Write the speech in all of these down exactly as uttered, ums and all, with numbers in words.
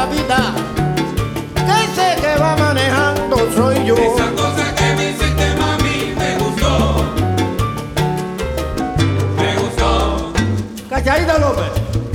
la vida, que sé que va manejando soy yo. Esa cosa que me hiciste, mami, me gustó. Me gustó. Cachadita López.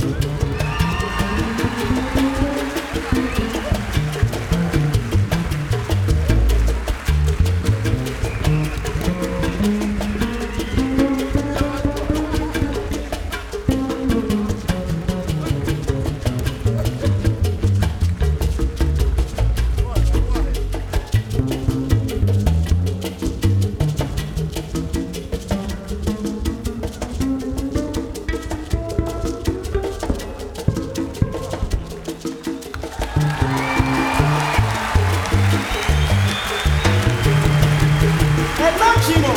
El máximo.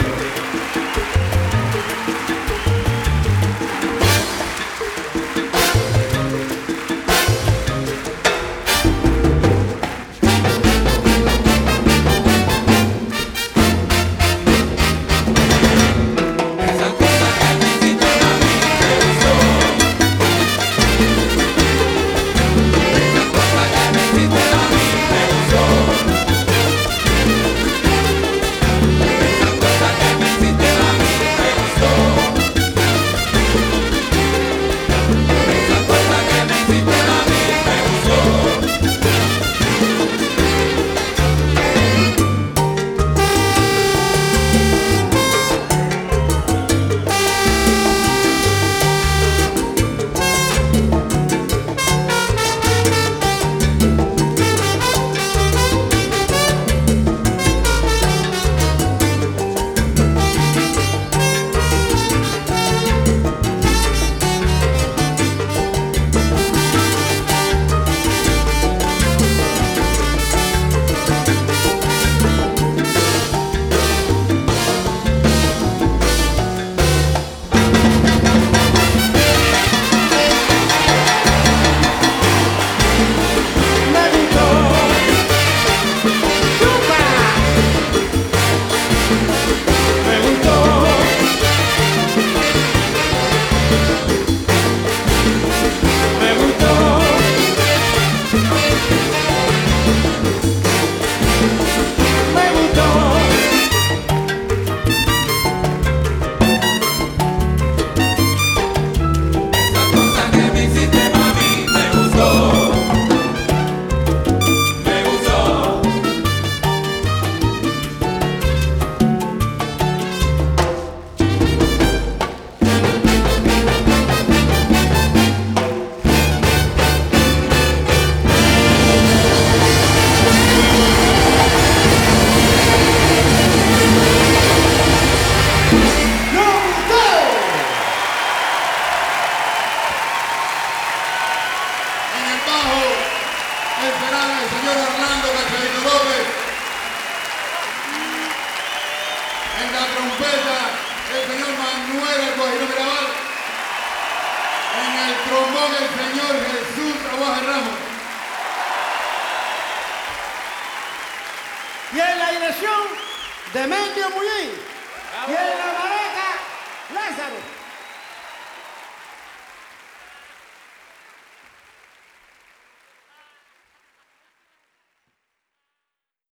Esa cosa que me hiciste, mami, me gustó. Esa cosa que me hiciste, mami, me gustó. Esa cosa que me hiciste, mami, me gustó. Esa cosa que me hiciste, mami, me gustó. Me gustó. ¡Chupa! Me gustó. Me gustó. Me gustó. Esa cosa que me hiciste, mami, me gustó. Me gustó. ¡No gustó! En el bajo, el será el señor Orlando Cachadito López. En la trompeta, el señor Manuel El Guajiro Mirabal. En el trombón, el señor Jesús Aguaje Ramos. Y en la dirección, Demetrio Muñiz. Y en la maraca, Lázaro.